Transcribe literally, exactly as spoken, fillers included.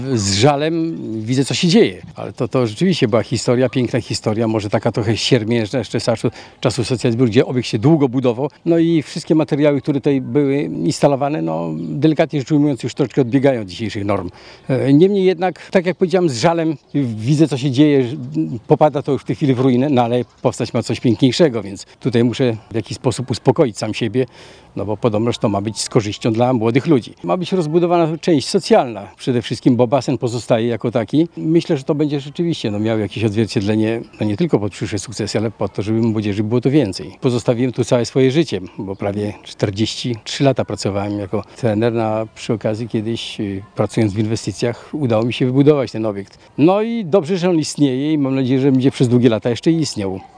Z żalem widzę, co się dzieje, ale to, to rzeczywiście była historia, piękna historia, może taka trochę siermiężna jeszcze z czasu, czasu socjalizmu, gdzie obiekt się długo budował, no i wszystkie materiały, które tutaj były instalowane, no delikatnie rzecz ujmując, już troszeczkę odbiegają od dzisiejszych norm. Niemniej jednak, tak jak powiedziałem, z żalem widzę, co się dzieje, popada to już w tej chwili w ruinę, no ale powstać ma coś piękniejszego, więc tutaj muszę w jakiś sposób uspokoić sam siebie, no bo podobnoż to ma być z korzyścią dla młodych ludzi. Ma być rozbudowana część socjalna przede wszystkim, bo basen pozostaje jako taki. Myślę, że to będzie rzeczywiście no, miał jakieś odzwierciedlenie, no nie tylko pod przyszłe sukcesy, ale po to, żeby młodzieży było to więcej. Pozostawiłem tu całe swoje życie, bo prawie czterdzieści trzy lata pracowałem jako trener, a przy okazji kiedyś pracując w inwestycjach udało mi się wybudować ten obiekt. No i dobrze, że on istnieje i mam nadzieję, że będzie przez długie lata jeszcze istniał.